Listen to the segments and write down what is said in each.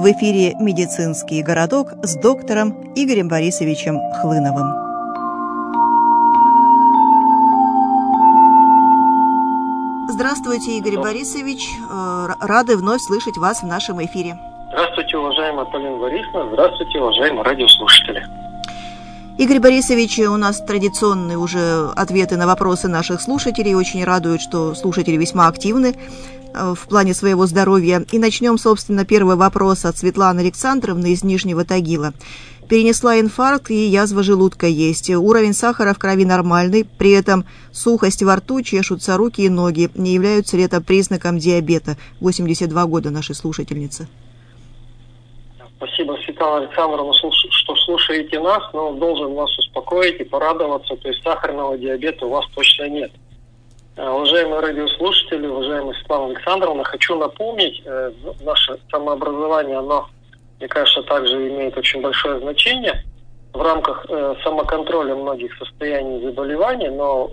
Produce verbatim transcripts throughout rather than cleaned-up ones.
В эфире «Медицинский городок» с доктором Игорем Борисовичем Хлыновым. Здравствуйте, Игорь Борисович. Рады вновь слышать вас в нашем эфире. Здравствуйте, уважаемая Полина Борисовна. Здравствуйте, уважаемые радиослушатели. Игорь Борисович, у нас традиционные уже ответы на вопросы наших слушателей. Очень радует, что слушатели весьма активны в плане своего здоровья. И начнем, собственно, первый вопрос от Светланы Александровны из Нижнего Тагила. Перенесла инфаркт и язва желудка есть. Уровень сахара в крови нормальный, при этом сухость во рту, чешутся руки и ноги. Не являются ли это признаком диабета? восемьдесят два года нашей слушательницы. Спасибо, Светлана Александровна, что слушаете нас, но должен вас успокоить и порадоваться, то есть сахарного диабета у вас точно нет. Уважаемые радиослушатели, уважаемая Светлана Александровна, хочу напомнить, наше самообразование, оно, мне кажется, также имеет очень большое значение в рамках самоконтроля многих состояний заболеваний,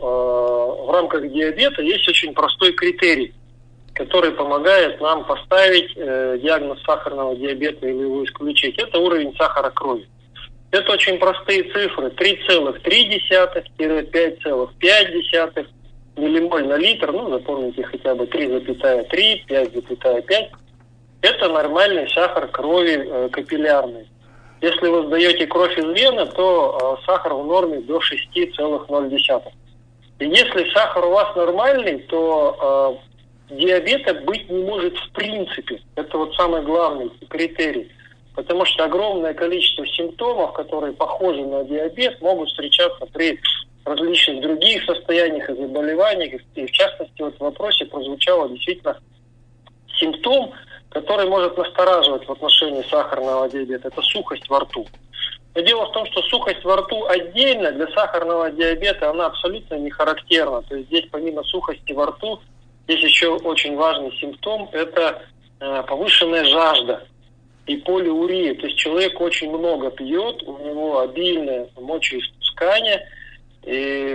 но в рамках диабета есть очень простой критерий, который помогает нам поставить диагноз сахарного диабета или его исключить. Это уровень сахара крови. Это очень простые цифры. три целых три десятых - пять целых пять десятых миллимоль на литр, ну, запомните хотя бы три целых три, пять целых пять. Это нормальный сахар крови э, капиллярный. Если вы сдаете кровь из вены, то э, сахар в норме до шесть целых ноль десятых. И если сахар у вас нормальный, то э, диабета быть не может в принципе. Это вот самый главный критерий. Потому что огромное количество симптомов, которые похожи на диабет, могут встречаться при различных других состояниях и заболеваниях. И в частности, вот в вопросе прозвучало действительно симптом, который может настораживать в отношении сахарного диабета. Это сухость во рту. Но дело в том, что сухость во рту отдельно для сахарного диабета, она абсолютно не характерна. То есть здесь помимо сухости во рту, есть еще очень важный симптом, это э, повышенная жажда и полиурия. То есть человек очень много пьет, у него обильное мочеиспускание, и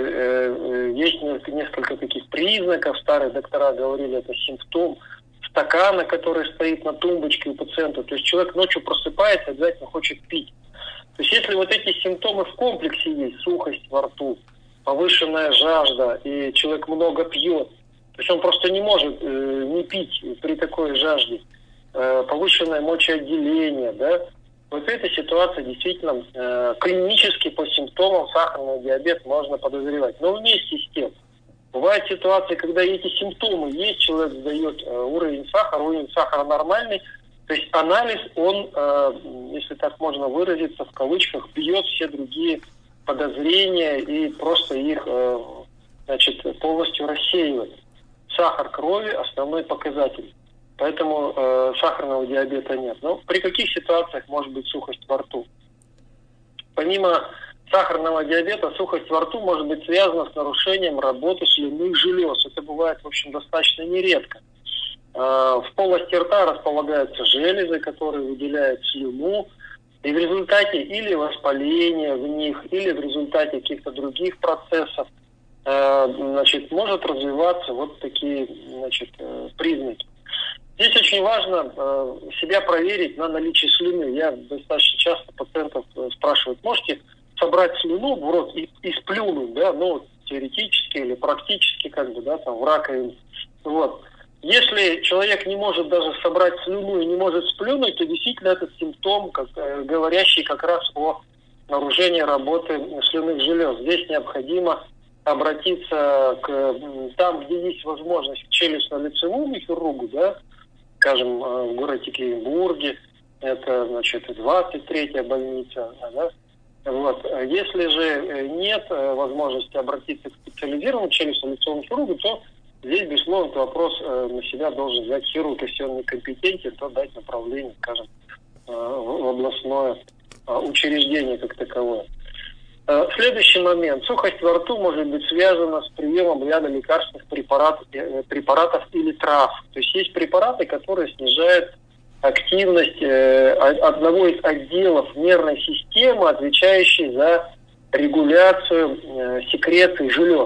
э, есть несколько таких признаков. Старые доктора говорили, это симптом стакана, который стоит на тумбочке у пациента. То есть человек ночью просыпается, обязательно хочет пить. То есть если вот эти симптомы в комплексе есть, сухость во рту, повышенная жажда, и человек много пьет, то есть он просто не может э, не пить при такой жажде, э, повышенное мочеотделение, да, вот в этой ситуации действительно э, клинически по симптомам сахарного диабета можно подозревать. Но вместе с тем, бывают ситуации, когда эти симптомы есть, человек сдает э, уровень сахара, уровень сахара нормальный, то есть анализ, он, э, если так можно выразиться, в кавычках, бьет все другие подозрения и просто их э, значит, полностью рассеивает. Сахар крови – основной показатель. Поэтому э, сахарного диабета нет. Но при каких ситуациях может быть сухость во рту? Помимо сахарного диабета, сухость во рту может быть связана с нарушением работы слюнных желез. Это бывает, в общем, достаточно нередко. Э, в полости рта располагаются железы, которые выделяют слюну. И в результате или воспаления в них, или в результате каких-то других процессов, э, значит, может развиваться вот такие, значит, э, признаки. Здесь очень важно э, себя проверить на наличие слюны. Я достаточно часто пациентов э, спрашиваю, можете собрать слюну в рот и, и сплюнуть, да, ну, теоретически или практически, как бы, да, там, в раковине. Вот. Если человек не может даже собрать слюну и не может сплюнуть, то действительно этот симптом, как, э, говорящий как раз о нарушении работы слюнных желез. Здесь необходимо обратиться к там, где есть возможность, к челюстно-лицевому хирургу, да, скажем, в городе Екатеринбурге, это, значит, двадцать третья больница, да. Вот. Если же нет возможности обратиться к специализированному челюстно-лицевому хирургу, то здесь, безусловно, этот вопрос на себя должен взять хирург, если он некомпетентен, то дать направление, скажем, в областное учреждение как таковое. Следующий момент. Сухость во рту может быть связана с приемом ряда лекарственных препаратов, препаратов или трав. То есть есть препараты, которые снижают активность одного из отделов нервной системы, отвечающей за регуляцию секреции желез.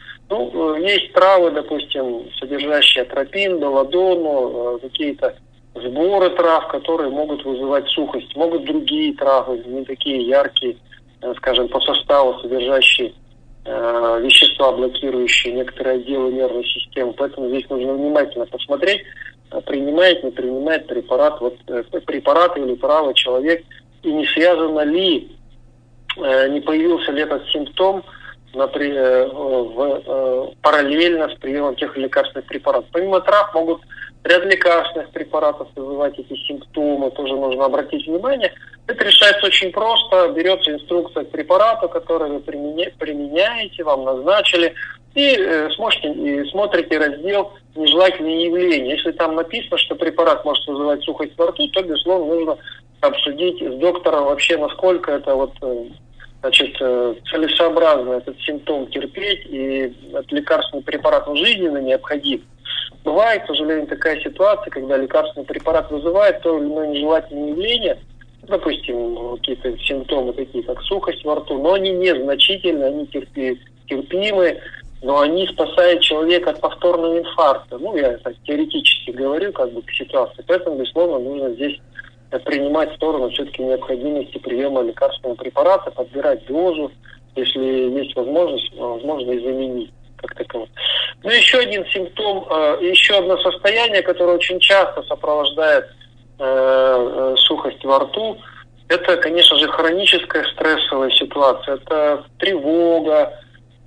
Ну, есть травы, допустим, содержащие атропин, белладонну, какие-то сборы трав, которые могут вызывать сухость. Могут другие травы, не такие яркие, скажем, по составу, содержащие э, вещества, блокирующие некоторые отделы нервной системы. Поэтому здесь нужно внимательно посмотреть, принимает, не принимает препарат, вот, э, препарат или травы человек, и не связано ли, э, не появился ли этот симптом например, в, э, параллельно с приемом тех лекарственных препаратов. Помимо трав могут ряд лекарственных препаратов вызывать эти симптомы, тоже нужно обратить внимание. Это решается очень просто. Берется инструкция к препарату, который вы применяете, вам назначили, и, э, сможете, и смотрите раздел «Нежелательные явления». Если там написано, что препарат может вызывать сухость во рту, то, безусловно, нужно обсудить с доктором вообще, насколько это вот, значит, целесообразно этот симптом терпеть, и этот лекарственный препарат он жизненно необходим. Бывает, к сожалению, такая ситуация, когда лекарственный препарат вызывает то или иное нежелательное явление, допустим, какие-то симптомы такие, как сухость во рту, но они незначительны, они терпи, терпимы, но они спасают человека от повторного инфаркта. Ну, я так теоретически говорю, как бы, к ситуации. Поэтому, безусловно, нужно здесь принимать в сторону все-таки необходимости приема лекарственного препарата, подбирать дозу, если есть возможность, возможно и заменить как таковое. Ну, еще один симптом, еще одно состояние, которое очень часто сопровождает э, сухость во рту, это, конечно же, хроническая стрессовая ситуация. Это тревога,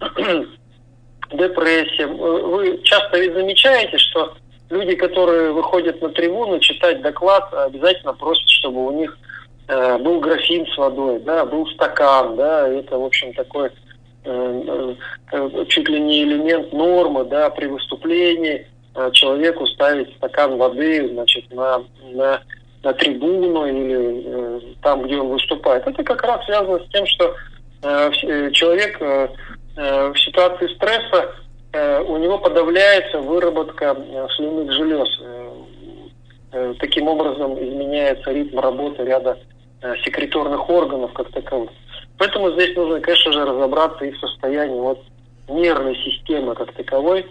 депрессия. Вы часто ведь замечаете, что люди, которые выходят на трибуну читать доклад, обязательно просят, чтобы у них э, был графин с водой, да, был стакан, да, это, в общем, такой э, э, чуть ли не элемент нормы, да, при выступлении э, человеку ставить стакан воды, значит, на, на, на трибуну или э, там, где он выступает. Это как раз связано с тем, что э, человек э, э, в ситуации стресса у него подавляется выработка слюнных желез. Таким образом изменяется ритм работы ряда секреторных органов как таковых. Поэтому здесь нужно, конечно же, разобраться и в состоянии вот нервной системы как таковой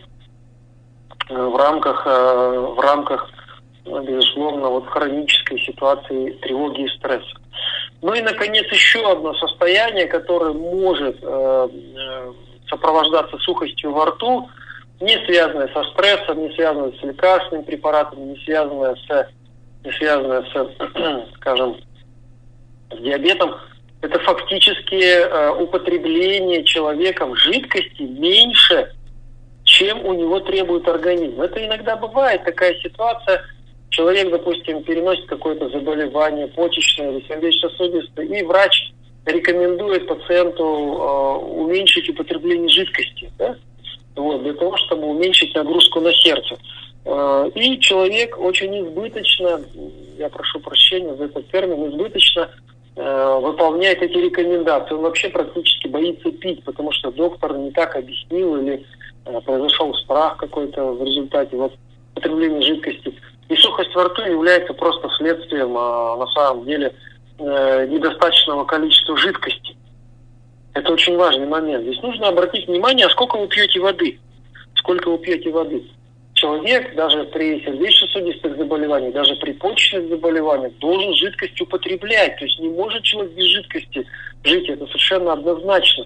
в рамках, в рамках, безусловно, вот хронической ситуации тревоги и стресса. Ну и, наконец, еще одно состояние, которое может сопровождаться сухостью во рту, не связанная со стрессом, не связанная с лекарственным препаратом, не связанная с, не связанная с, скажем, с диабетом, это фактически э, употребление человеком жидкости меньше, чем у него требует организм. Это иногда бывает такая ситуация. Человек, допустим, переносит какое-то заболевание почечное или сердечно-сосудистое, и врач рекомендует пациенту э, уменьшить употребление жидкости, да? Вот, для того, чтобы уменьшить нагрузку на сердце. Э, и человек очень избыточно, я прошу прощения за этот термин, избыточно э, выполняет эти рекомендации. Он вообще практически боится пить, потому что доктор не так объяснил или э, произошел страх какой-то в результате вот, употребления жидкости. И сухость во рту является просто следствием, э, на самом деле, недостаточного количества жидкости. Это очень важный момент. Здесь нужно обратить внимание, а сколько вы пьете воды. Сколько вы пьете воды. Человек даже при сердечно-сосудистых заболеваниях, даже при почечных заболеваниях должен жидкость употреблять. То есть не может человек без жидкости жить. Это совершенно однозначно.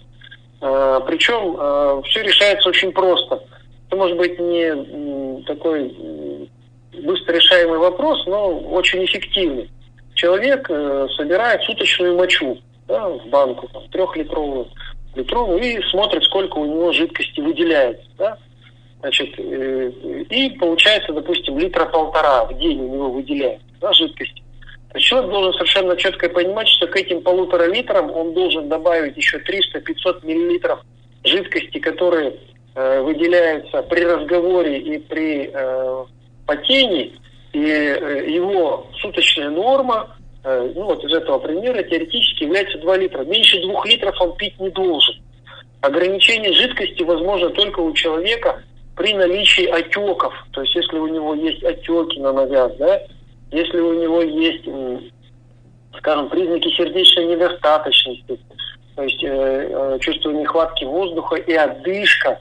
Причем все решается очень просто. Это может быть не такой быстро решаемый вопрос, но очень эффективный. Человек э, собирает суточную мочу, да, в банку, там, трехлитровую, литровую, и смотрит, сколько у него жидкости выделяется. Да? Значит, э, и получается, допустим, литра полтора в день у него выделяется, да, жидкости. То есть человек должен совершенно четко понимать, что к этим полутора литрам он должен добавить еще триста-пятьсот миллилитров жидкости, которые э, выделяются при разговоре и при э, потении. И его суточная норма, ну вот из этого примера, теоретически является два литра. Меньше двух литров он пить не должен. Ограничение жидкости возможно только у человека при наличии отеков. То есть если у него есть отеки на ногах, да, если у него есть, скажем, признаки сердечной недостаточности, то есть э, чувство нехватки воздуха и одышка,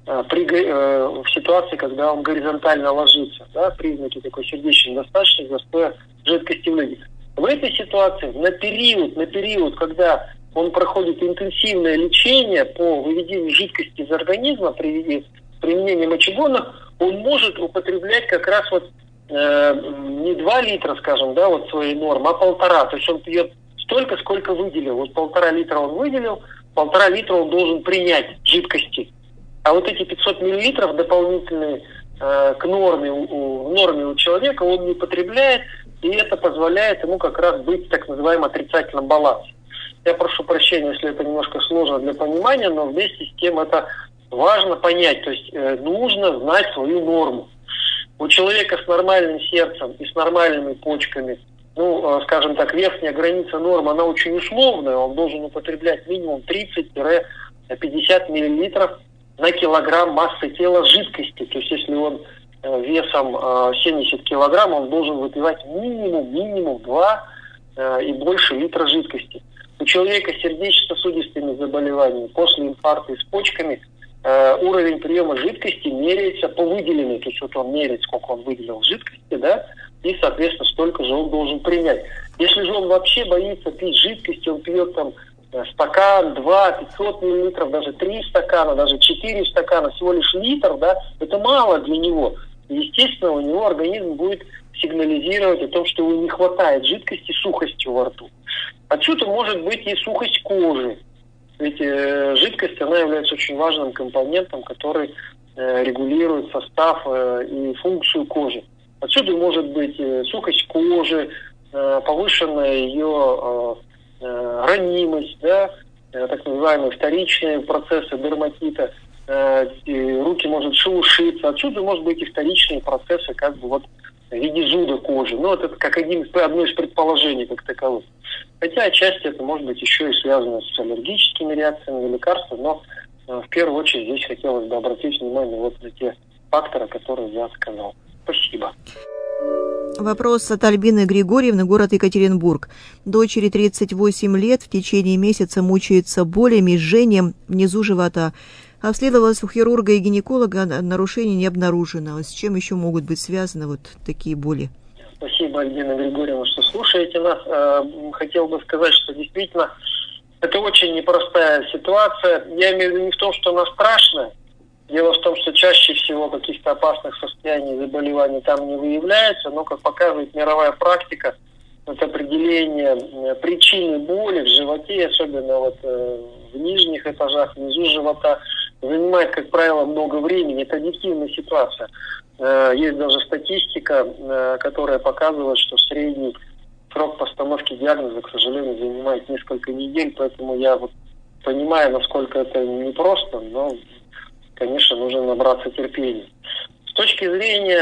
при, в ситуации, когда он горизонтально ложится, да, признаки такой сердечной недостаточности, застоя жидкости в легких. В этой ситуации на период, на период, когда он проходит интенсивное лечение по выведению жидкости из организма при применении мочегонных, он может употреблять как раз вот э, не два литра, скажем, да, вот своей нормы, а полтора. То есть он пьет столько, сколько выделил. Вот полтора литра он выделил, полтора литра он должен принять жидкости. А вот эти пятьсот миллилитров дополнительные э, к норме у, норме у человека он не потребляет, и это позволяет ему как раз быть в так называемом отрицательном балансе. Я прошу прощения, если это немножко сложно для понимания, но вместе с тем это важно понять. То есть э, нужно знать свою норму. У человека с нормальным сердцем и с нормальными почками, ну, э, скажем так, верхняя граница нормы, она очень условная. Он должен употреблять минимум тридцать-пятьдесят миллилитров на килограмм массы тела жидкости. То есть если он э, весом э, семьдесят килограмм, он должен выпивать минимум, минимум два э, и больше литра жидкости. У человека с сердечно-сосудистыми заболеваниями, после инфаркта и с почками, э, уровень приема жидкости меряется по выделенной. То есть вот он меряет, сколько он выделил жидкости, да, и, соответственно, столько же он должен принять. Если же он вообще боится пить жидкости, он пьет там стакан, два, пятьсот миллилитров, даже три стакана, даже четыре стакана, всего лишь литр, да, это мало для него. Естественно, у него организм будет сигнализировать о том, что ему не хватает жидкости, сухости во рту. Отсюда может быть и сухость кожи. Ведь э, жидкость, она является очень важным компонентом, который э, регулирует состав э, и функцию кожи. Отсюда может быть э, сухость кожи, э, повышенная ее э, э, ранимость, да, э, так называемые вторичные процессы дерматита, э, руки может шелушиться. Отсюда может быть и вторичные процессы, как бы вот в виде зуда кожи. Ну, вот это как один, одно из предположений как таковых. Хотя отчасти это может быть еще и связано с аллергическими реакциями, лекарствами, но э, в первую очередь здесь хотелось бы обратить внимание вот на те факторы, которые я сказал. Спасибо. Вопрос от Альбины Григорьевны, город Екатеринбург. Дочери тридцать восемь лет, в течение месяца мучается болями и жжением внизу живота. Обследовалась у хирурга и гинеколога, нарушений не обнаружено. С чем еще могут быть связаны вот такие боли? Спасибо, Альбина Григорьевна, что слушаете нас. Хотел бы сказать, что действительно это очень непростая ситуация. Я имею в виду не в том, что она страшная. Дело в том, что чаще всего каких-то опасных состояний, заболеваний там не выявляется, но, как показывает мировая практика, это определение причины боли в животе, особенно вот в нижних этажах, внизу живота, занимает, как правило, много времени. Это объективная ситуация. Есть даже статистика, которая показывает, что средний срок постановки диагноза, к сожалению, занимает несколько недель, поэтому я вот понимаю, насколько это непросто, но, конечно, нужно набраться терпения. С точки зрения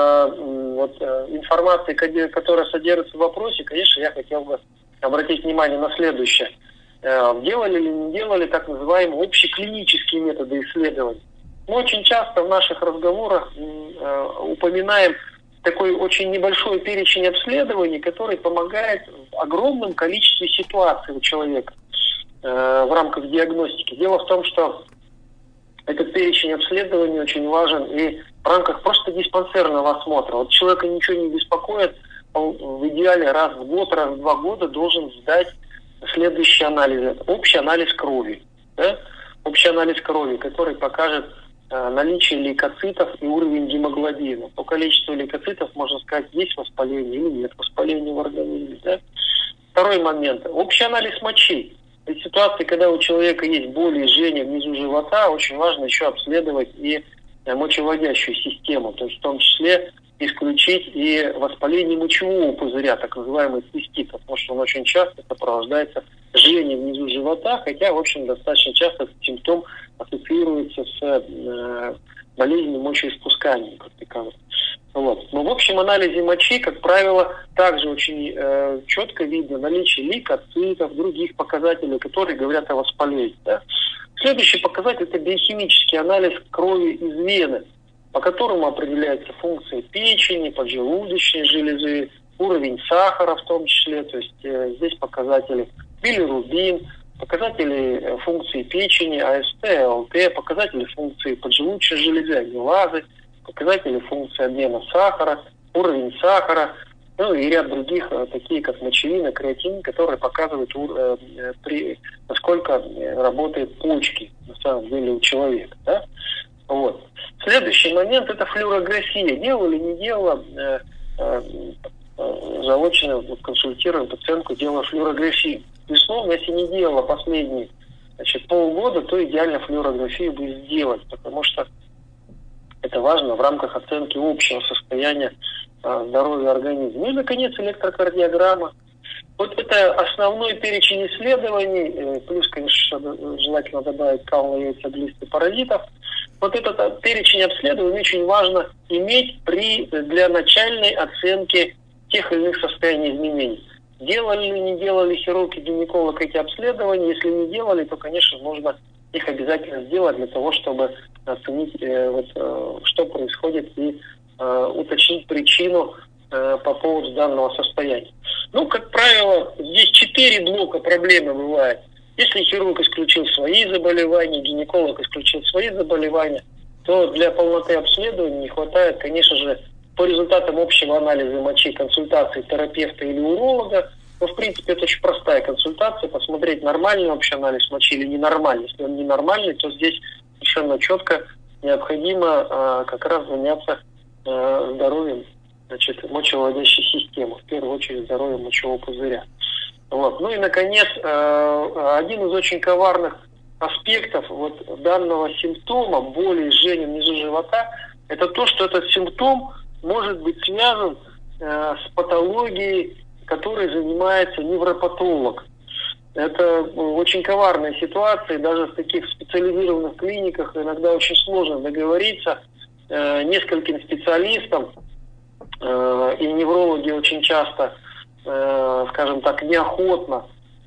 э, вот, э, информации, которая содержится в вопросе, конечно, я хотел бы обратить внимание на следующее. Э, делали или не делали так называемые общеклинические методы исследований. Мы очень часто в наших разговорах э, упоминаем такой очень небольшой перечень обследований, который помогает в огромном количестве ситуаций у человека э, в рамках диагностики. Дело в том, что этот перечень обследований очень важен и в рамках просто диспансерного осмотра. Вот человека ничего не беспокоит, он в идеале раз в год, раз в два года должен сдать следующие анализы. Общий анализ крови. Да? Общий анализ крови, который покажет э, наличие лейкоцитов и уровень гемоглобина. По количеству лейкоцитов можно сказать, есть воспаление или нет воспаления в организме. Да? Второй момент. Общий анализ мочи. В ситуации, когда у человека есть боли и жжение внизу живота, очень важно еще обследовать и мочевыводящую систему, то есть в том числе исключить и воспаление мочевого пузыря, так называемый цистит, потому что он очень часто сопровождается жжением внизу живота, хотя, в общем, достаточно часто этот симптом ассоциируется с э, болезнью мочеиспускания, как таковой. Вот. Но в общем анализе мочи, как правило, также очень э, четко видно наличие лейкоцитов, других показателей, которые говорят о воспалении. Да? Следующий показатель – это биохимический анализ крови из вены, по которому определяется функция печени, поджелудочной железы, уровень сахара в том числе. То есть э, здесь показатели билирубин, показатели функции печени, АСТ, АЛТ, показатели функции поджелудочной железы, амилазы, показатели функции обмена сахара, уровень сахара, ну и ряд других, такие как мочевина, креатинин, которые показывают, при, насколько работают почки на самом деле у человека. Да? Вот. Следующий момент – это флюорография. Делала или не делала, э, э, заочно вот, консультируем пациентку, делала флюорографию. Безусловно, если не делала последние значит, полгода, то идеально флюорографию бы сделать, потому что это важно в рамках оценки общего состояния э, здоровья организма. Ну и, наконец, электрокардиограмма. Вот это основной перечень исследований, э, плюс, конечно, желательно добавить кал-яйцеглисты паразитов. Вот этот перечень обследований очень важно иметь при, для начальной оценки тех или иных состояний изменений. Делали или не делали хирург и гинеколог эти обследования? Если не делали, то, конечно, нужно их обязательно сделать для того, чтобы оценить, э, вот, э, что происходит, и э, уточнить причину э, по поводу данного состояния. Ну, как правило, здесь четыре блока проблемы бывает. Если хирург исключил свои заболевания, гинеколог исключил свои заболевания, то для полноты обследования не хватает, конечно же, по результатам общего анализа мочи консультации терапевта или уролога. Но, в принципе, это очень простая консультация, посмотреть, нормальный общий анализ мочи или ненормальный. Если он ненормальный, то здесь совершенно четко необходимо а, как раз заняться а, здоровьем, значит, мочевыводящей системы, в первую очередь здоровьем мочевого пузыря. Вот. Ну и, наконец, один из очень коварных аспектов вот данного симптома, боли и жжения внизу живота, это то, что этот симптом может быть связан с патологией, которой занимается невропатолог. Это очень коварная ситуация, и даже в таких специализированных клиниках иногда очень сложно договориться нескольким специалистам, и неврологи очень часто, скажем так, неохотно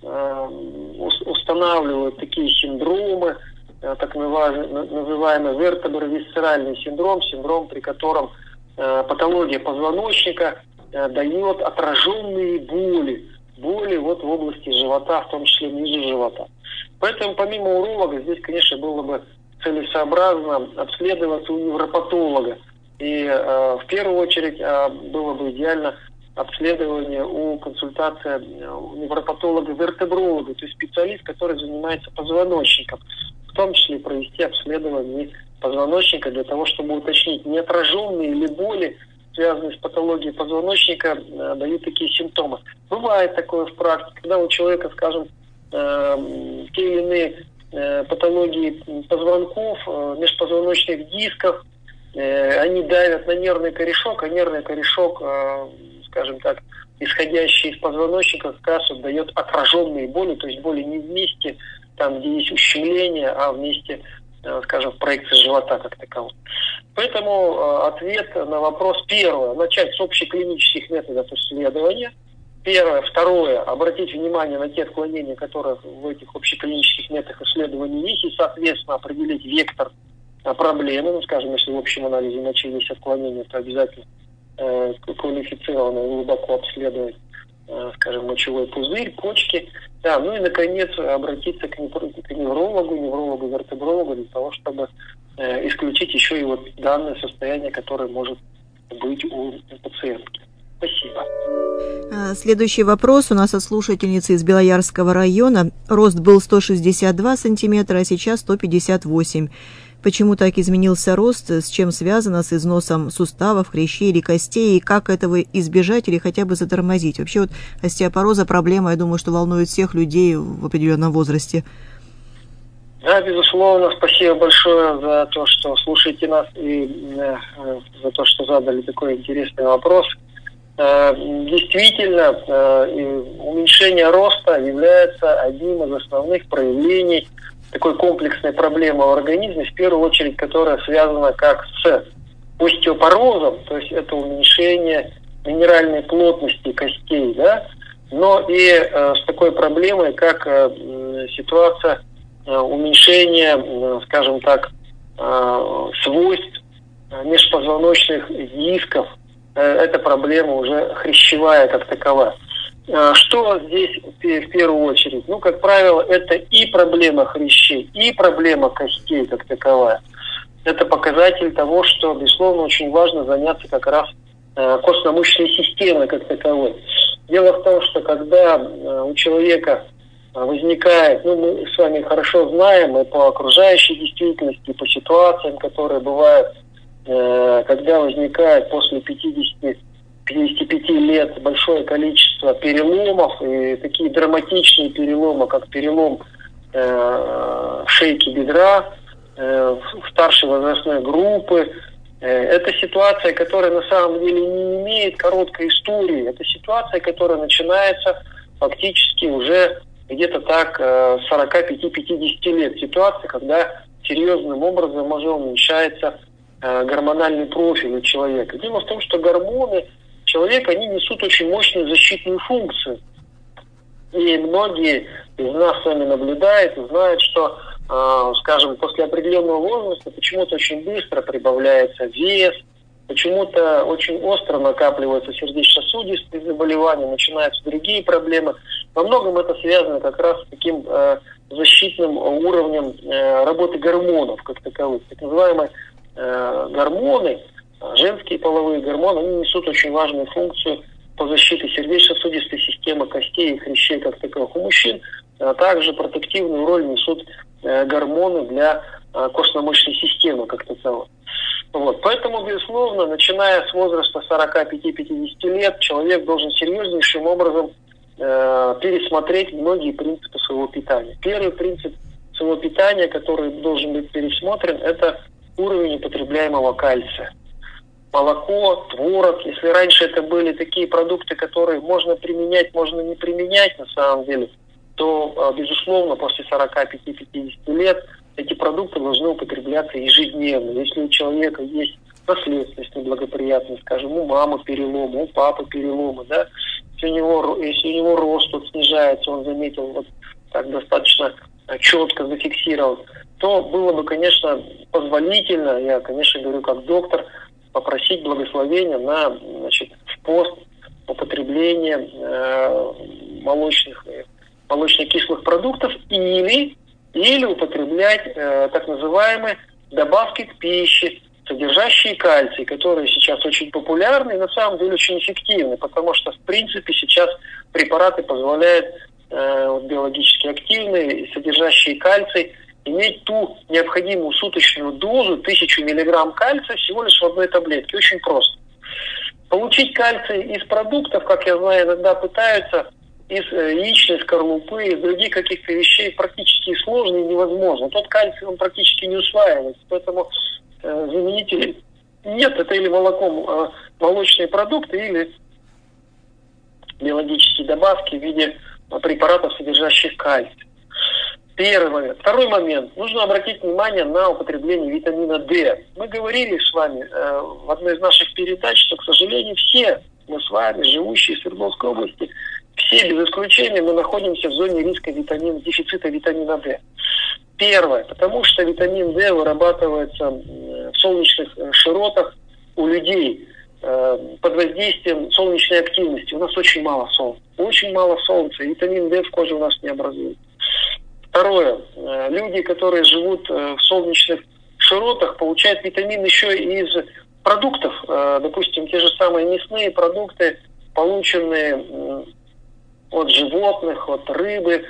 устанавливают такие синдромы, так называемый вертебровисцеральный синдром, синдром, при котором патология позвоночника дает отраженные боли, боли вот в области живота, в том числе ниже живота. Поэтому помимо уролога здесь, конечно, было бы целесообразно обследоваться у невропатолога. И э, в первую очередь э, было бы идеально обследование у консультации у невропатолога-вертебролога, то есть специалист, который занимается позвоночником, в том числе провести обследование позвоночника для того, чтобы уточнить, неотраженные ли боли, связанные с патологией позвоночника, э, дают такие симптомы. Бывает такое в практике, когда у человека, скажем, э, те или иные э, патологии позвонков, э, межпозвоночных дисков, э, они давят на нервный корешок, а нервный корешок, э, скажем так, исходящий из позвоночника, как раз дает отраженные боли, то есть боли не вместе, там, где есть ущемление, а вместе, скажем, в проекции живота как такового. Поэтому э, ответ на вопрос первое, начать с общеклинических методов исследования. Первое. Второе, обратить внимание на те отклонения, которые в этих общеклинических методах исследования есть, и, соответственно, определить вектор э, проблемы. Ну, скажем, если в общем анализе мочи есть отклонения, то обязательно э, квалифицированно и глубоко обследовать, э, скажем, мочевой пузырь, почки. Да, ну и, наконец, обратиться к неврологу, неврологу-вертебрологу для того, чтобы э, исключить еще и вот данное состояние, которое может быть у пациентки. Спасибо. Следующий вопрос у нас от слушательницы из Белоярского района. Рост был сто шестьдесят два сантиметра, а сейчас сто пятьдесят восемь. Почему так изменился рост, с чем связано, с износом суставов, хрящей или костей, и как этого избежать или хотя бы затормозить? Вообще вот остеопороза проблема, я думаю, что волнует всех людей в определенном возрасте. Да, безусловно, спасибо большое за то, что слушаете нас, и э, за то, что задали такой интересный вопрос. Э, действительно, э, уменьшение роста является одним из основных проявлений такой комплексной проблемы в организме, в первую очередь, которая связана как с остеопорозом, то есть это уменьшение минеральной плотности костей, да, но и э, с такой проблемой, как э, ситуация э, уменьшения, э, скажем так, э, свойств межпозвоночных дисков. Э, эта проблема уже хрящевая как таковая. Что здесь в первую очередь? Ну, как правило, это и проблема хрящей, и проблема костей как таковая. Это показатель того, что, безусловно, очень важно заняться как раз костно-мышечной системой как таковой. Дело в том, что когда у человека возникает, ну, мы с вами хорошо знаем и по окружающей действительности, и по ситуациям, которые бывают, когда возникает после пятидесяти пятидесяти пяти лет большое количество переломов, и такие драматичные переломы, как перелом э, шейки бедра, э, старшей возрастной группы. Э, это ситуация, которая на самом деле не имеет короткой истории. Это ситуация, которая начинается фактически уже где-то так э, сорока пяти - пятидесяти лет. Ситуация, когда серьезным образом уже уменьшается э, гормональный профиль у человека. Дело в том, что гормоны человека, они несут очень мощную защитную функцию. И многие из нас с вами наблюдают и знают, что, э, скажем, после определенного возраста почему-то очень быстро прибавляется вес, почему-то очень остро накапливаются сердечно-сосудистые заболевания, начинаются другие проблемы. Во многом это связано как раз с таким э, защитным уровнем э, работы гормонов, как таковых. Так называемые э, гормоны, женские половые гормоны, они несут очень важную функцию по защите сердечно-сосудистой системы, костей и хрящей как таковых. У мужчин а также протективную роль несут э, гормоны для э, костно-мышечной системы как таковой. Вот. Поэтому, безусловно, начиная с возраста сорока пяти - пятидесяти лет, человек должен серьезнейшим образом э, пересмотреть многие принципы своего питания. Первый принцип своего питания, который должен быть пересмотрен, это уровень употребляемого кальция. Молоко, творог, если раньше это были такие продукты, которые можно применять, можно не применять на самом деле, то, безусловно, после сорока пяти - пятидесяти лет эти продукты должны употребляться ежедневно. Если у человека есть наследственность неблагоприятная, скажем, у мамы переломы, у папы переломы, да, если у него, если у него рост вот снижается, он заметил, вот так достаточно четко зафиксировал, то было бы, конечно, позволительно, я, конечно, говорю как доктор, попросить благословения на, значит, в пост употребление э, молочных, молочно-кислых продуктов или, или употреблять э, так называемые добавки к пище, содержащие кальций, которые сейчас очень популярны и на самом деле очень эффективны, потому что в принципе сейчас препараты позволяют э, биологически активные, содержащие кальций, иметь ту необходимую суточную дозу, тысячу миллиграмм кальция всего лишь в одной таблетке. Очень просто. Получить кальций из продуктов, как я знаю, иногда пытаются, из яичной скорлупы, из других каких-то вещей практически сложно и невозможно. Тот кальций, он практически не усваивается. Поэтому э, заменителей нет. Это или молоком э, молочные продукты, или биологические добавки в виде э, препаратов, содержащих кальций. Первый момент. Второй момент. Нужно обратить внимание на употребление витамина D. Мы говорили с вами э, в одной из наших передач, что, к сожалению, все мы с вами, живущие в Свердловской области, все без исключения мы находимся в зоне риска витамина, дефицита витамина D. Первое. Потому что витамин D вырабатывается в солнечных широтах у людей э, под воздействием солнечной активности. У нас очень мало солнца. Очень мало солнца. Витамин D в коже у нас не образуется. Второе. Люди, которые живут в солнечных широтах, получают витамин еще и из продуктов. Допустим, те же самые мясные продукты, полученные от животных, от рыбы,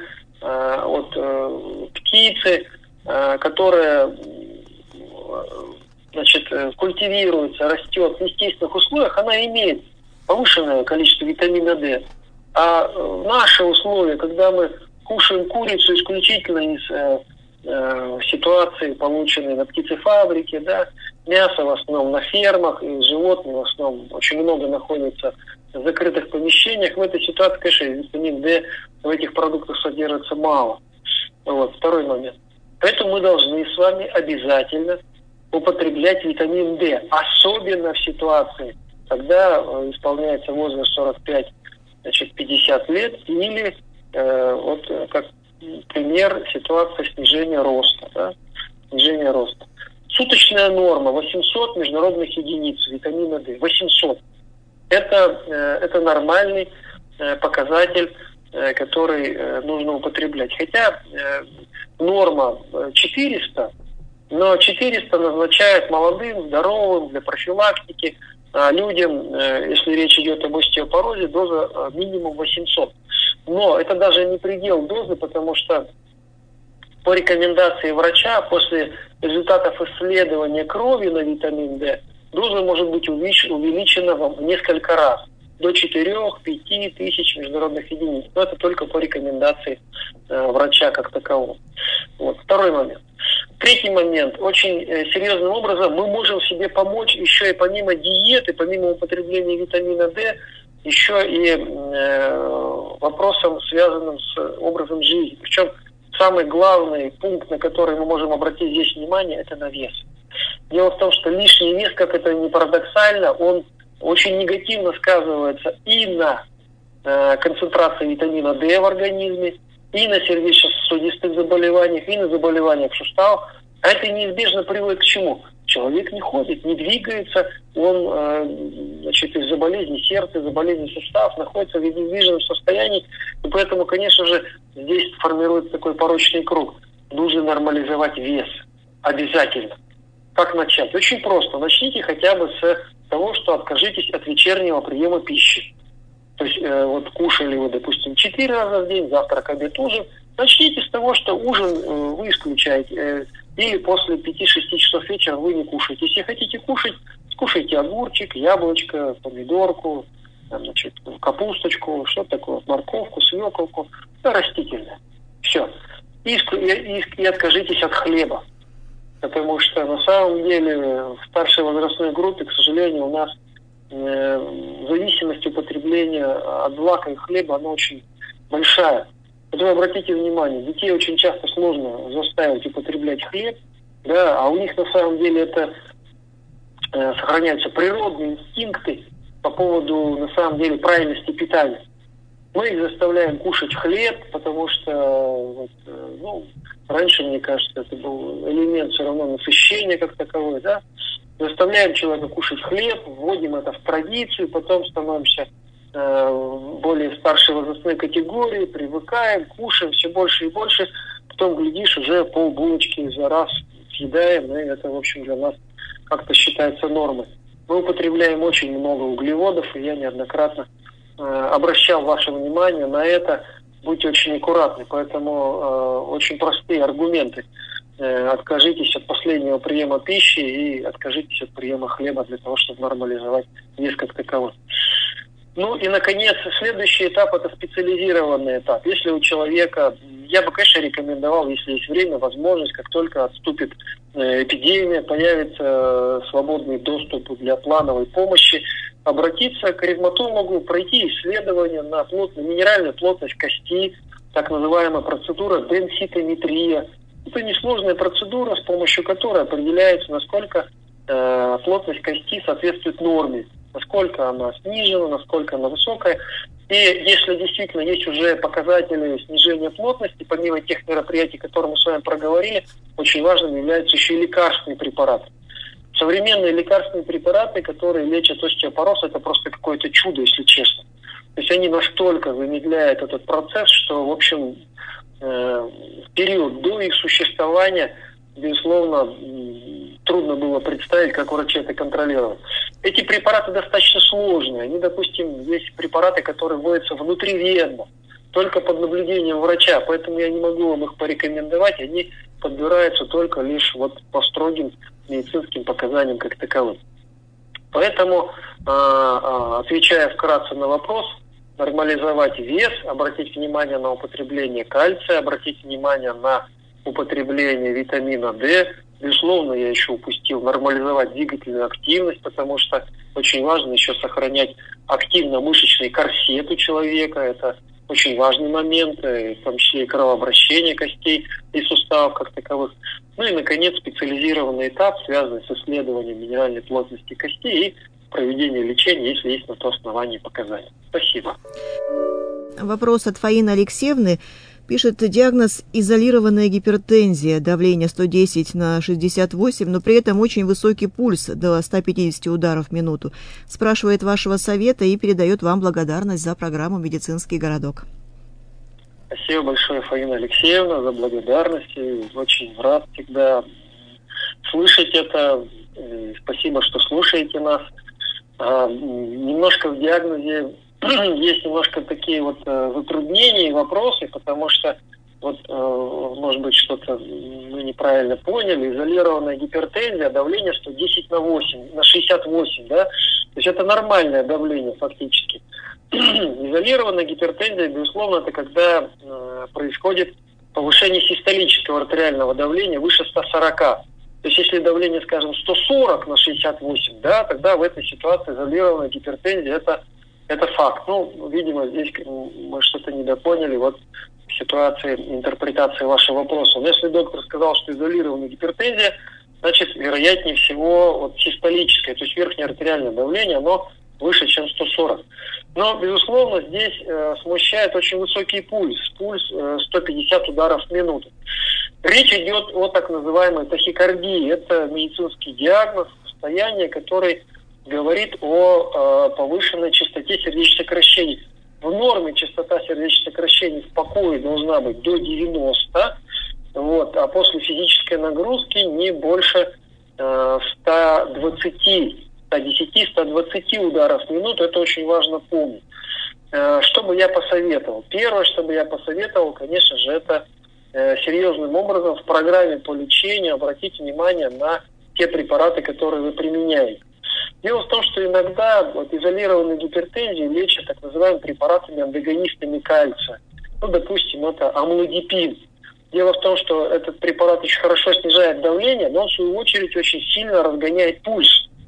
от птицы, которая, значит, культивируется, растет в естественных условиях, она имеет повышенное количество витамина D. А в наши условия, когда мы кушаем курицу исключительно из э, э, ситуации, полученной на птицефабрике, да, мясо в основном на фермах, и животные в основном очень много находятся в закрытых помещениях. В этой ситуации, конечно, витамин D в этих продуктах содержится мало. Вот, второй момент. Поэтому мы должны с вами обязательно употреблять витамин D, особенно в ситуации, когда э, исполняется возраст сорок пять - пятьдесят лет, или э, вот как пример ситуация снижения роста, да, снижения роста. Суточная норма восемьсот международных единиц витамина D. восемьсот. Это, э, это нормальный показатель, который нужно употреблять. Хотя норма четыреста, но четыреста назначают молодым, здоровым, для профилактики. А людям, если речь идет об остеопорозе, доза минимум восемьсот. Но это даже не предел дозы, потому что по рекомендации врача после результатов исследования крови на витамин D доза может быть увеличена в несколько раз, до четырех-пяти тысяч международных единиц. Но это только по рекомендации э, врача как такового. Вот. Второй момент. Третий момент. Очень э, серьезным образом мы можем себе помочь еще и помимо диеты, помимо употребления витамина D, еще и э, вопросом, связанным с образом жизни. Причем самый главный пункт, на который мы можем обратить здесь внимание, это на вес. Дело в том, что лишний вес, как это ни парадоксально, он очень негативно сказывается и на э, концентрации витамина D в организме, и на сердечно-сосудистых заболеваниях, и на заболеваниях суставов. А это неизбежно приводит к чему? Человек не ходит, не двигается, он э, значит, из-за болезни сердца, из-за болезни суставов находится в недвижимом состоянии. И поэтому, конечно же, здесь формируется такой порочный круг. Нужно нормализовать вес. Обязательно. Как начать? Очень просто. Начните хотя бы с того, что откажитесь от вечернего приема пищи. То есть э, вот кушали вы, допустим, четыре раза в день, завтрак, обед, ужин. Начните с того, что ужин э, вы исключаете. Э, или после пяти-шести часов вечера вы не кушаете. Если хотите кушать, скушайте огурчик, яблочко, помидорку, там, значит, капусточку, что такое, морковку, свеклку. Да, растительное. Все. И, и, и откажитесь от хлеба. Потому что на самом деле в старшей возрастной группе, к сожалению, у нас э, зависимость употребления от злака и хлеба, она очень большая. Поэтому обратите внимание, детей очень часто сложно заставить употреблять хлеб, да, а у них на самом деле это э, сохраняются природные инстинкты по поводу на самом деле правильности питания. Мы их заставляем кушать хлеб, потому что вот, ну, раньше, мне кажется, это был элемент все равно насыщения как таковой, да. Заставляем человека кушать хлеб, вводим это в традицию, потом становимся э, в более старшей возрастной категории, привыкаем, кушаем все больше и больше, потом, глядишь, уже полбулочки за раз съедаем, и это, в общем, для нас как-то считается нормой. Мы употребляем очень много углеводов, и я неоднократно обращал ваше внимание на это, будьте очень аккуратны, поэтому э, очень простые аргументы. Э, откажитесь от последнего приема пищи и откажитесь от приема хлеба для того, чтобы нормализовать вес как таковой. Ну и, наконец, следующий этап – это специализированный этап. Если у человека, я бы, конечно, рекомендовал, если есть время, возможность, как только отступит э, эпидемия, появится э, свободный доступ для плановой помощи, обратиться к ревматологу, пройти исследование на плотность, минеральную плотность кости, так называемая процедура денситометрия. Это несложная процедура, с помощью которой определяется, насколько э, плотность кости соответствует норме, насколько она снижена, насколько она высокая. И если действительно есть уже показатели снижения плотности, помимо тех мероприятий, которые мы с вами проговорили, очень важным являются еще и лекарственные препараты. Современные лекарственные препараты, которые лечат остеопороз, это просто какое-то чудо, если честно. То есть они настолько замедляют этот процесс, что, в общем, э, в период до их существования, безусловно, трудно было представить, как врачи это контролировали. Эти препараты достаточно сложные. Они, допустим, есть препараты, которые вводятся внутривенно, только под наблюдением врача, поэтому я не могу вам их порекомендовать. Они подбираются только лишь вот по строгим медицинским показаниям как таковым. Поэтому, отвечая вкратце на вопрос, нормализовать вес, обратить внимание на употребление кальция, обратить внимание на употребление витамина D. Безусловно, я еще упустил нормализовать двигательную активность, потому что очень важно еще сохранять активно-мышечный корсет у человека. Это очень важный момент, в том числе и кровообращение костей и суставов как таковых. Ну и, наконец, специализированный этап, связанный с исследованием минеральной плотности костей и проведением лечения, если есть на то основание показания. Спасибо. Вопрос от Фаины Алексеевны. Пишет диагноз изолированная гипертензия, давление сто десять на шестьдесят восемь, но при этом очень высокий пульс до ста пятидесяти ударов в минуту. Спрашивает вашего совета и передает вам благодарность за программу «Медицинский городок». Спасибо большое, Фаина Алексеевна, за благодарность. Очень рад всегда слышать это. Спасибо, что слушаете нас. Немножко в диагнозе есть немножко такие вот э, затруднения и вопросы, потому что, вот, э, может быть, что-то мы неправильно поняли. Изолированная гипертензия, давление сто десять на восемь, на шестьдесят восемь, да? То есть это нормальное давление фактически. Изолированная гипертензия, безусловно, это когда э, происходит повышение систолического артериального давления выше ста сорока. То есть если давление, скажем, сто сорок на шестьдесят восемь, да, тогда в этой ситуации изолированная гипертензия это Это факт. Ну, видимо, здесь мы что-то недопоняли вот в ситуации интерпретации вашего вопроса. Но если доктор сказал, что изолированная гипертензия, значит, вероятнее всего вот систолическое, то есть верхнее артериальное давление, оно выше, чем сто сорок. Но, безусловно, здесь э, смущает очень высокий пульс. Пульс э, сто пятьдесят ударов в минуту. Речь идет о так называемой тахикардии. Это медицинский диагноз, состояние, который говорит о э, повышенной частоте сердечных сокращений. В норме частота сердечных сокращений в покое должна быть до девяноста, вот, а после физической нагрузки не больше э, ста двадцати, ста десяти, ста двадцати ударов в минуту. Это очень важно помнить. Э, что бы я посоветовал? Первое, что бы я посоветовал, конечно же, это э, серьезным образом в программе по лечению обратить внимание на те препараты, которые вы применяете. Дело в том, что иногда вот, изолированную гипертензию лечат так называемыми препаратами-антагонистами кальция. Ну, допустим, это амлодипин. Дело в том, что этот препарат очень хорошо снижает давление, но он, в свою очередь, очень сильно разгоняет пульс.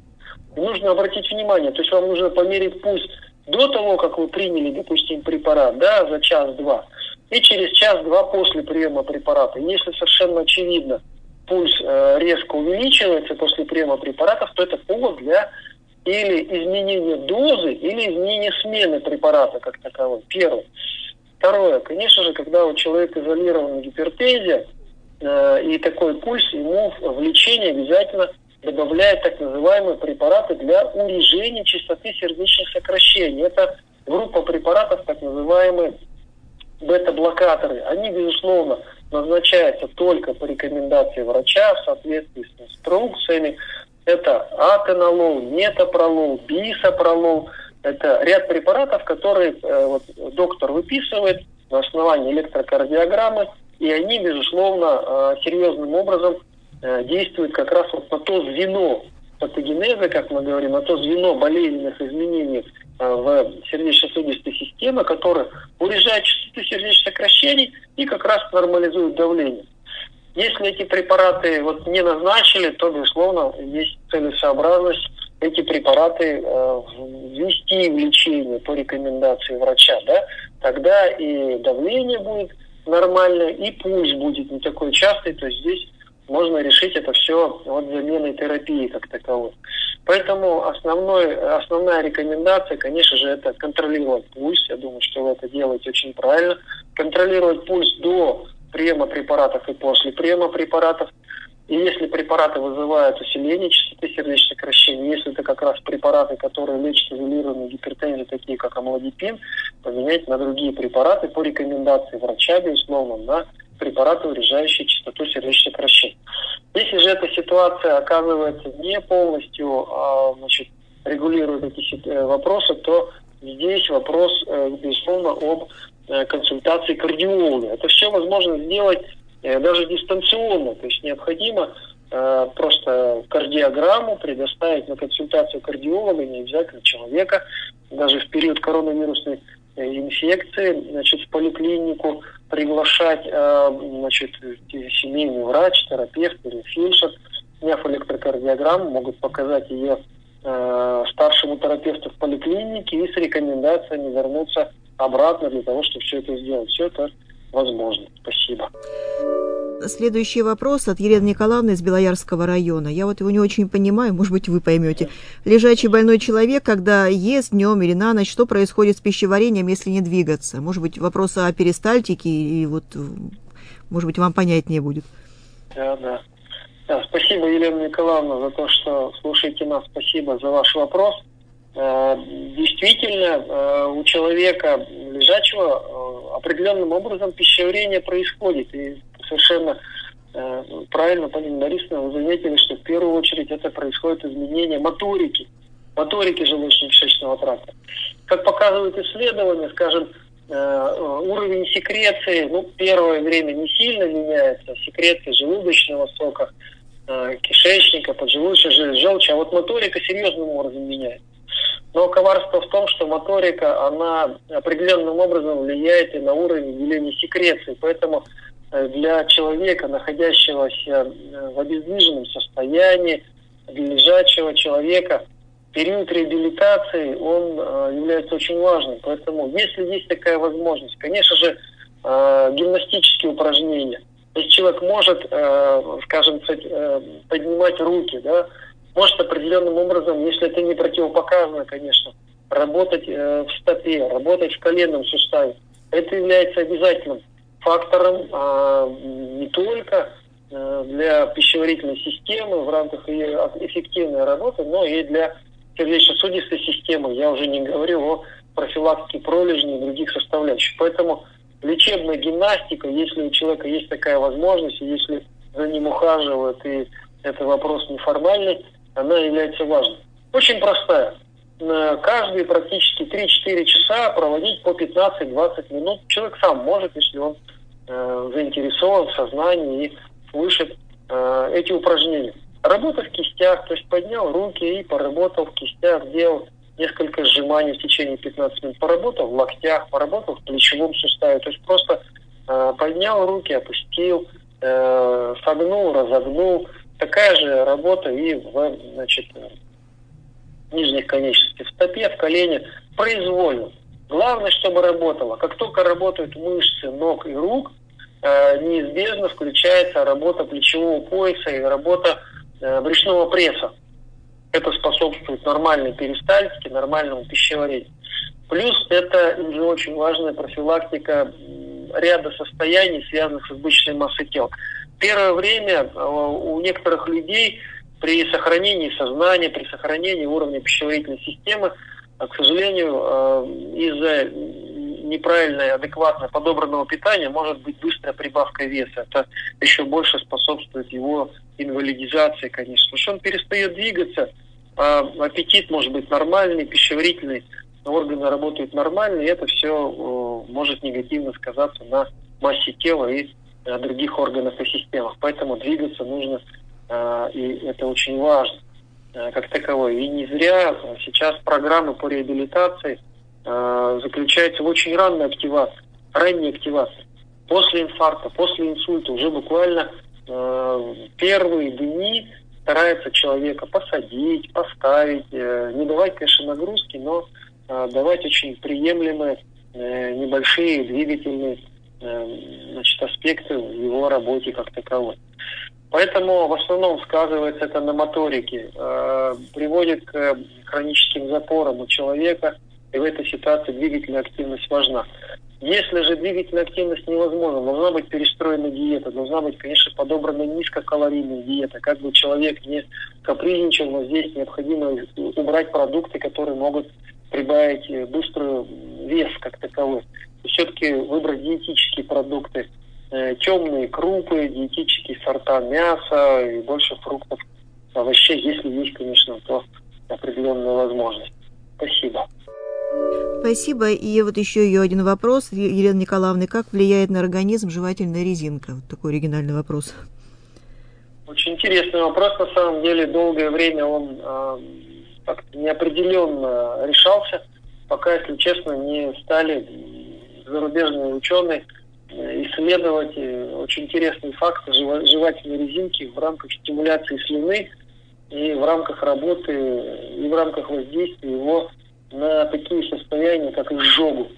И нужно обратить внимание, то есть вам нужно померить пульс до того, как вы приняли, допустим, препарат, да, за час-два, и через час-два после приема препарата. И если совершенно очевидно, пульс э, резко увеличивается после приема препаратов, то это повод для или изменения дозы, или изменения смены препарата как таковой. Первое. Второе. Конечно же, когда у человека изолирована гипертензия э, и такой пульс, ему в лечение обязательно добавляют так называемые препараты для урежения частоты сердечных сокращений. Это группа препаратов, так называемые бета-блокаторы. Они, безусловно, назначаются только по рекомендации врача в соответствии с инструкциями. Это атенолол, метопролол, бисопролол. Это ряд препаратов, которые э, вот, доктор выписывает на основании электрокардиограммы, и они, безусловно, э, серьезным образом э, действуют как раз вот на то звено патогенеза, как мы говорим, на то звено болезненных изменений э, в сердечно-сосудистой системе, которое урежает частоту сердечных сокращений и как раз нормализует давление. Если эти препараты вот не назначили, то, безусловно, есть целесообразность эти препараты э, ввести в лечение по рекомендации врача, да, тогда и давление будет нормальное, и пульс будет не такой частый, то есть здесь можно решить это все вот заменой терапии как таковой. Поэтому основной, основная рекомендация, конечно же, это контролировать пульс. Я думаю, что вы это делаете очень правильно. Контролировать пульс до приема препаратов и после приема препаратов. И если препараты вызывают усиление частоты сердечных сокращений, если это как раз препараты, которые лечат изолированную гипертензию, такие как амлодипин, поменять на другие препараты по рекомендации врача, безусловно, на препараты, урежающие частоту сердечных сокращений. Если же эта ситуация оказывается не полностью а, значит, регулирует эти вопросы, то здесь вопрос, безусловно, об консультации кардиолога. Это все возможно сделать даже дистанционно, то есть необходимо э, просто кардиограмму предоставить на консультацию кардиолога, не обязательно человека, даже в период коронавирусной э, инфекции, значит, в поликлинику приглашать, э, значит, семейный врач, терапевт или фельдшер, сняв электрокардиограмму, могут показать ее э, старшему терапевту в поликлинике и с рекомендациями вернуться обратно для того, чтобы все это сделать. Все это возможно. Спасибо. Следующий вопрос от Елены Николаевны из Белоярского района. Я вот его не очень понимаю, может быть, вы поймете. Лежачий больной человек, когда ест днем или на ночь, что происходит с пищеварением, если не двигаться? Может быть, вопрос о перистальтике, и вот, может быть, вам понятнее будет. Да, да. Да, спасибо, Елена Николаевна, за то, что слушаете нас. Спасибо за ваш вопрос. Действительно, у человека лежачего определенным образом пищеварение происходит. И совершенно правильно, Полина Борисовна, вы заметили, что в первую очередь это происходит изменение моторики, моторики желудочно-кишечного тракта. Как показывают исследования, скажем, уровень секреции, ну, первое время не сильно меняется, секреция желудочного сока, кишечника, поджелудочной желчи, а вот моторика серьезным образом меняется. Но коварство в том, что моторика, она определенным образом влияет и на уровень выделения секреции. Поэтому для человека, находящегося в обездвиженном состоянии, для лежачего человека, период реабилитации, он является очень важным. Поэтому, если есть такая возможность, конечно же, гимнастические упражнения. То есть человек может, скажем, поднимать руки, да, может определенным образом, если это не противопоказано, конечно, работать в стопе, работать в коленном суставе. Это является обязательным фактором не только для пищеварительной системы в рамках ее эффективной работы, но и для сердечно-сосудистой системы. Я уже не говорю о профилактике пролежней и других составляющих. Поэтому лечебная гимнастика, если у человека есть такая возможность, и если за ним ухаживают, и это вопрос неформальный, она является важной. Очень простая. Каждые практически три-четыре часа проводить по пятнадцать-двадцать минут. Человек сам может, если он э, заинтересован в сознании и слышит э, эти упражнения. Работа в кистях, то есть поднял руки и поработал в кистях, сделал несколько сжиманий в течение пятнадцати минут, поработал в локтях, поработал в плечевом суставе, то есть просто э, поднял руки, опустил, э, согнул, разогнул. Такая же работа и в, значит, нижних конечностях, в стопе, в колене, произвольно. Главное, чтобы работало. Как только работают мышцы ног и рук, э, неизбежно включается работа плечевого пояса и работа э, брюшного пресса. Это способствует нормальной перистальтике, нормальному пищеварению. Плюс это уже очень важная профилактика ряда состояний, связанных с избыточной массой тела. Первое время у некоторых людей при сохранении сознания, при сохранении уровня пищеварительной системы, к сожалению, из-за неправильной, адекватно подобранного питания может быть быстрая прибавка веса. Это еще больше способствует его инвалидизации, конечно. Потому что он перестает двигаться, аппетит может быть нормальный, пищеварительные органы работают нормально, и это все может негативно сказаться на массе тела и других органов и системах. Поэтому двигаться нужно, и это очень важно, как таковое. И не зря сейчас программы по реабилитации заключаются в очень ранной активации, ранней активации. После инфаркта, после инсульта, уже буквально первые дни старается человека посадить, поставить, не давать, конечно, нагрузки, но давать очень приемлемые небольшие двигательные значит, аспекты в его работе как таковой. Поэтому в основном сказывается это на моторике, э, приводит к хроническим запорам у человека, и в этой ситуации двигательная активность важна. Если же двигательная активность невозможна, должна быть перестроена диета, должна быть, конечно, подобрана низкокалорийная диета, как бы человек не капризничал, но здесь необходимо убрать продукты, которые могут прибавить быстрый вес как таковой. Все-таки выбрать диетические продукты, э, темные крупы, диетические сорта мяса и больше фруктов, овощей, если есть, конечно, то определенная возможность. Спасибо. Спасибо. И вот еще ее один вопрос, Елены Николаевны. Как влияет на организм жевательная резинка? Вот такой оригинальный вопрос. Очень интересный вопрос. На самом деле, долгое время он э, как-то неопределенно решался, пока, если честно, не стали зарубежные ученые исследовать очень интересные факты жевательной резинки в рамках стимуляции слюны и в рамках работы, и в рамках воздействия его на такие состояния, как изжогу.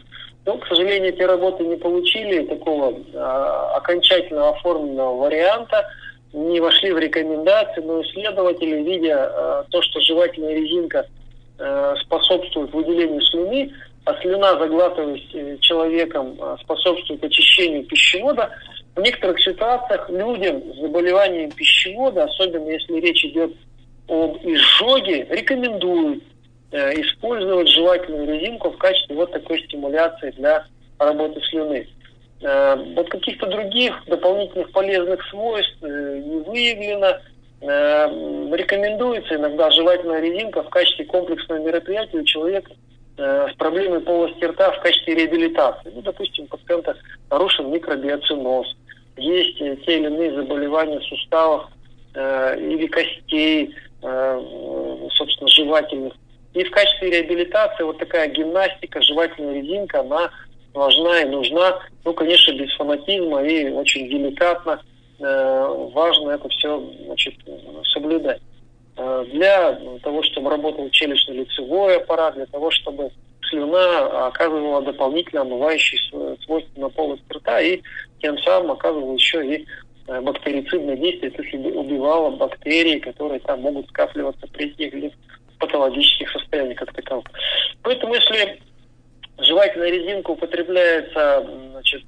Но, к сожалению, эти работы не получили такого а, окончательно оформленного варианта, не вошли в рекомендации, но исследователи, видя а, то, что жевательная резинка а, способствует выделению слюны, а слюна, заглатываясь человеком, способствует очищению пищевода, в некоторых ситуациях людям с заболеванием пищевода, особенно если речь идет об изжоге, рекомендуют э, использовать жевательную резинку в качестве вот такой стимуляции для работы слюны. Э, вот каких-то других дополнительных полезных свойств э, не выявлено. Э, рекомендуется иногда жевательная резинка в качестве комплексного мероприятия у человека э, с проблемой полости рта в качестве реабилитации. Ну, допустим, у пациента нарушен микробиоциноз, есть э, те или иные заболевания суставов э, или костей, э, собственно, жевательных. И в качестве реабилитации вот такая гимнастика, жевательная резинка, она важна и нужна. Ну, конечно, без фанатизма и очень деликатно. Э, важно это все, значит, соблюдать. Э, для того, чтобы работал челюстно-лицевой аппарат, для того, чтобы слюна оказывала дополнительно омывающие свойства на полость рта и тем самым оказывала еще и бактерицидное действие, то есть убивала бактерии, которые там могут скапливаться при тех или патологических состояниях как таковых. Поэтому если жевательная резинка употребляется, значит,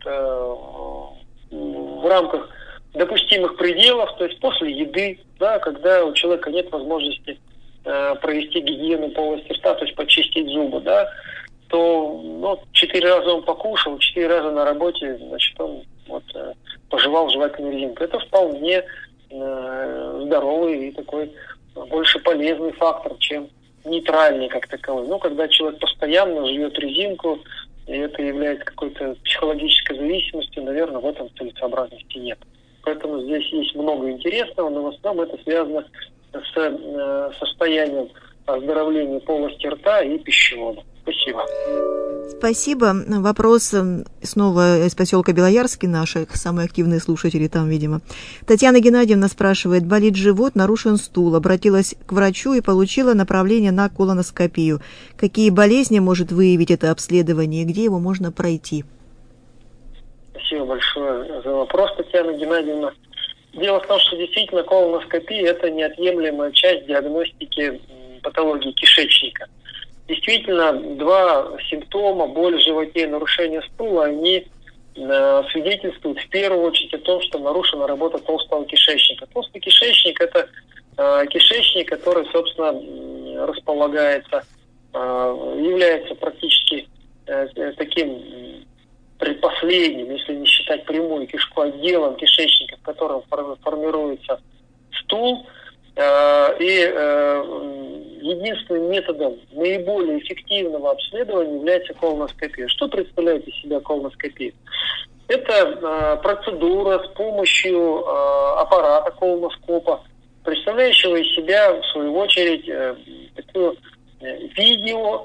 в рамках допустимых пределов, то есть после еды, да, когда у человека нет возможности провести гигиену полости рта, то есть почистить зубы, да, то ну, четыре раза он покушал, четыре раза на работе, значит, он вот, пожевал жевательную резинку. Это вполне э, здоровый и такой больше полезный фактор, чем нейтральный как таковой. Ну, когда человек постоянно жует резинку, и это является какой-то психологической зависимостью, наверное, в этом целесообразности нет. Поэтому здесь есть много интересного, но в основном это связано с э, состоянием оздоровления полости рта и пищевода. Спасибо. Спасибо. Вопрос снова из поселка Белоярский, наши самые активные слушатели там, видимо. Татьяна Геннадьевна спрашивает: болит живот, нарушен стул. Обратилась к врачу и получила направление на колоноскопию. Какие болезни может выявить это обследование и где его можно пройти? Спасибо большое за вопрос, Татьяна Геннадьевна. Дело в том, что действительно колоноскопия – это неотъемлемая часть диагностики патологии кишечника. Действительно, два симптома, боль в животе и нарушение стула, они э, свидетельствуют в первую очередь о том, что нарушена работа толстого кишечника. Толстый кишечник – это э, кишечник, который, собственно, располагается, э, является практически э, таким предпоследним, если не считать прямую кишку, отделом кишечника, в котором формируется стул. И единственным методом наиболее эффективного обследования является колоноскопия. Что представляет из себя колоноскопия? Это процедура с помощью аппарата колоноскопа, представляющего из себя, в свою очередь, такую видео,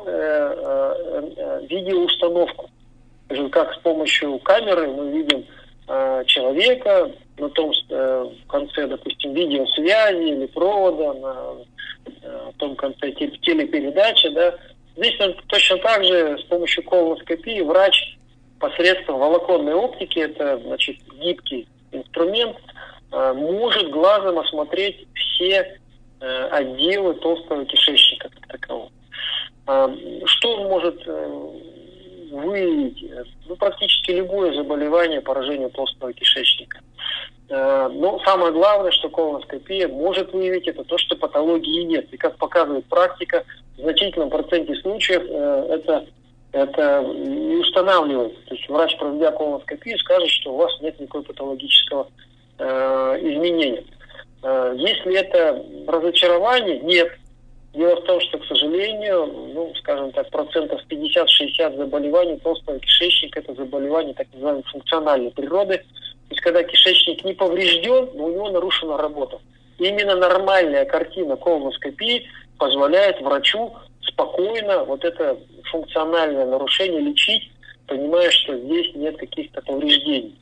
видеоустановку. Как с помощью камеры мы видим человека, на том э, конце, допустим, видеосвязи или провода, на э, том конце телепередачи, да. Здесь точно так же с помощью колоноскопии врач посредством волоконной оптики, это, значит, гибкий инструмент, э, может глазом осмотреть все э, отделы толстого кишечника как такового. Э, что он может э, выявить? Ну, практически любое заболевание, поражение толстого кишечника. Но самое главное, что колоноскопия может выявить, это то, что патологии нет. И как показывает практика, в значительном проценте случаев это, это и устанавливается. То есть врач, проведя колоноскопию, скажет, что у вас нет никакого патологического э, изменения. Если это разочарование, нет. Дело в том, что, к сожалению, ну, скажем так, процентов пятьдесят-шестьдесят заболеваний толстого кишечника – это заболевания так называемой функциональной природы. То есть, когда кишечник не поврежден, но у него нарушена работа. И именно нормальная картина колоноскопии позволяет врачу спокойно вот это функциональное нарушение лечить, понимая, что здесь нет каких-то повреждений.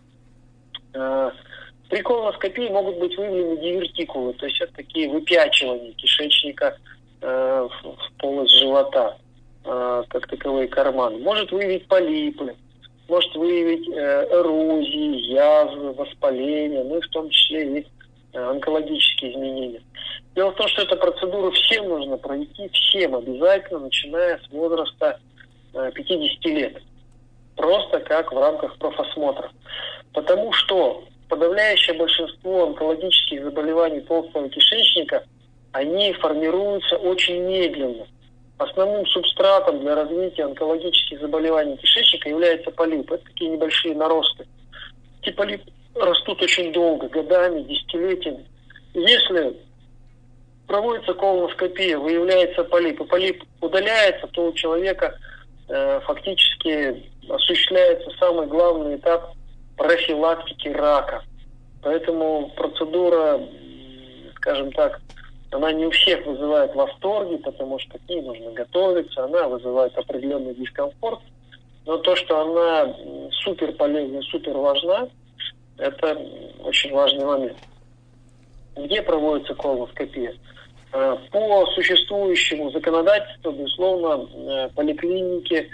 При колоноскопии могут быть выявлены дивертикулы, то есть это такие выпячивания кишечника в полость живота, как таковые карманы. Может выявить полипы, может выявить э, эрозии, язвы, воспаления, ну и в том числе и э, онкологические изменения. Дело в том, что эту процедуру всем нужно пройти, всем обязательно, начиная с возраста э, пятидесяти лет. Просто как в рамках профосмотра. Потому что подавляющее большинство онкологических заболеваний толстого кишечника, они формируются очень медленно. Основным субстратом для развития онкологических заболеваний кишечника является полип. Это такие небольшие наросты. Эти полипы растут очень долго, годами, десятилетиями. Если проводится колоноскопия, выявляется полип, и полип удаляется, то у человека э, фактически осуществляется самый главный этап профилактики рака. Поэтому процедура, скажем так, она не у всех вызывает восторги, потому что к ней нужно готовиться, она вызывает определенный дискомфорт. Но то, что она супер полезна, супер важна, это очень важный момент. Где проводится колоноскопия? По существующему законодательству, безусловно, поликлиники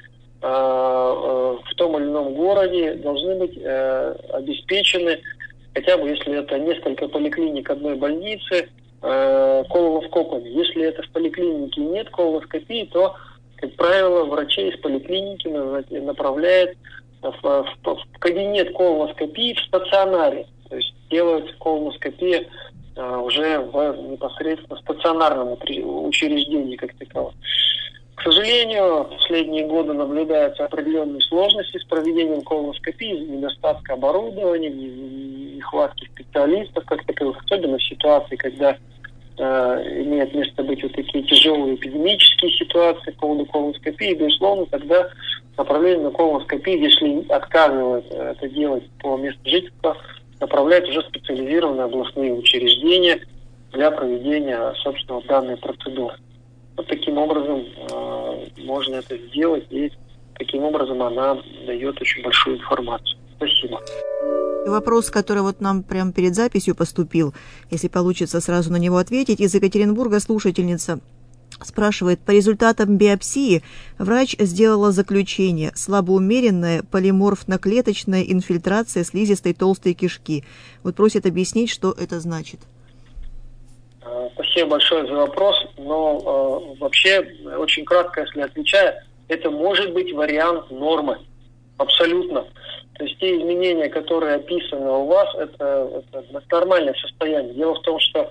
в том или ином городе должны быть обеспечены, хотя бы если это несколько поликлиник одной больницы, колоноскопами. Если это в поликлинике нет колоноскопии, то, как правило, врачи из поликлиники направляют в, в, в кабинет колоноскопии в стационаре. То есть делается колоноскопия а, уже в непосредственно стационарном учреждении как таковом. К сожалению, в последние годы наблюдаются определенные сложности с проведением колоноскопии из-за недостатка оборудования, нехватки специалистов как таковых, особенно в ситуации, когда э, имеют место быть вот такие тяжелые эпидемические ситуации по поводу колоноскопии, безусловно, тогда направление на колоноскопию, если отказывают это делать по месту жительства, направляют уже специализированные областные учреждения для проведения, собственно, данной процедуры. Вот таким образом э, можно это сделать, и таким образом она дает очень большую информацию. Спасибо. Вопрос, который вот нам прямо перед записью поступил, если получится сразу на него ответить, из Екатеринбурга слушательница спрашивает: по результатам биопсии врач сделала заключение: слабоумеренная полиморфно-клеточная инфильтрация слизистой толстой кишки. Вот просит объяснить, что это значит. Спасибо большое за вопрос, но э, вообще, очень кратко, если отвечая, это может быть вариант нормы, абсолютно. То есть те изменения, которые описаны у вас, это, это нормальное состояние. Дело в том, что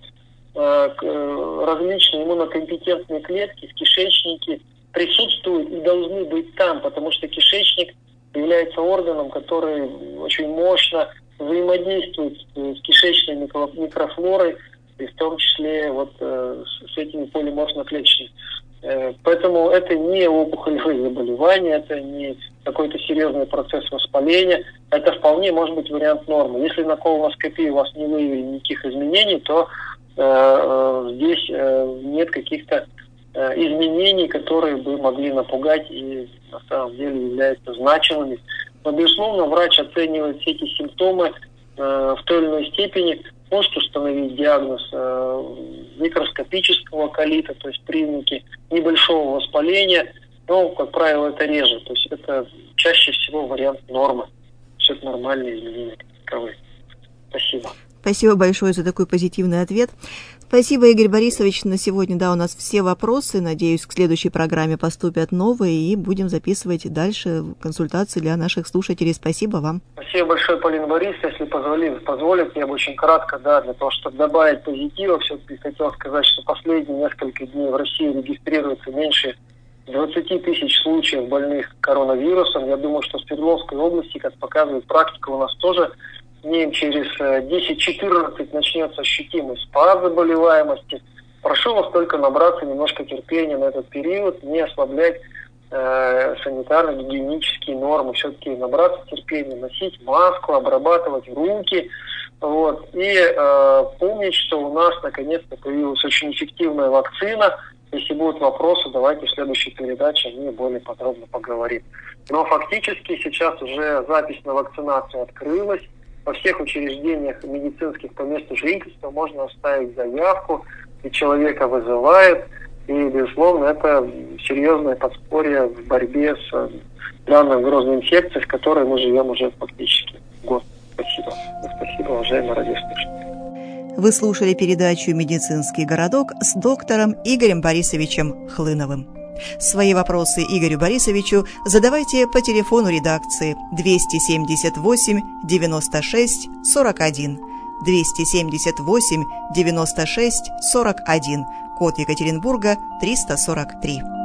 э, различные иммунокомпетентные клетки в кишечнике присутствуют и должны быть там, потому что кишечник является органом, который очень мощно взаимодействует с кишечной микрофлорой, и в том числе вот э, с этими полиморфно-клеточными. Э, поэтому это не опухолевые заболевания, это не какой-то серьезный процесс воспаления, это вполне может быть вариант нормы. Если на колоноскопии у вас не выявили никаких изменений, то э, э, здесь э, нет каких-то э, изменений, которые бы могли напугать и на самом деле являются значимыми. Но, безусловно, врач оценивает все эти симптомы э, в той или иной степени, может установить диагноз э, микроскопического колита, то есть признаки небольшого воспаления, но, как правило, это реже. То есть это чаще всего вариант нормы. Все это нормальные изменения таковые. Спасибо. Спасибо большое за такой позитивный ответ. Спасибо, Игорь Борисович. На сегодня, да, у нас все вопросы. Надеюсь, к следующей программе поступят новые, и будем записывать дальше консультации для наших слушателей. Спасибо вам. Спасибо большое, Полина Борисовна. Если позволит, позволит, я бы очень кратко, да, для того, чтобы добавить позитива, все-таки хотел сказать, что последние несколько дней в России регистрируется меньше двадцати тысяч случаев больных коронавирусом. Я думаю, что в Свердловской области, как показывает практика, у нас тоже дней через десять-четырнадцать начнется ощутимый спад заболеваемости. Прошу вас только набраться немножко терпения на этот период, не ослаблять э, санитарно-гигиенические нормы, все-таки набраться терпения, носить маску, обрабатывать руки. Вот. И э, помнить, что у нас наконец-то появилась очень эффективная вакцина. Если будут вопросы, давайте в следующей передаче о ней более подробно поговорим. Но фактически сейчас уже запись на вакцинацию открылась. Во всех учреждениях медицинских по месту жительства можно оставить заявку, и человека вызывают, И, безусловно, это серьезное подспорье в борьбе с данной грозной инфекцией, с которой мы живем уже фактически год. Спасибо. Спасибо, уважаемые радиослушатели. Вы слушали передачу «Медицинский городок» с доктором Игорем Борисовичем Хлыновым. Свои вопросы Игорю Борисовичу задавайте по телефону редакции двести семьдесят восемь девяносто шесть сорок один, двести семьдесят восемь девяносто шесть сорок один, код Екатеринбурга триста сорок три.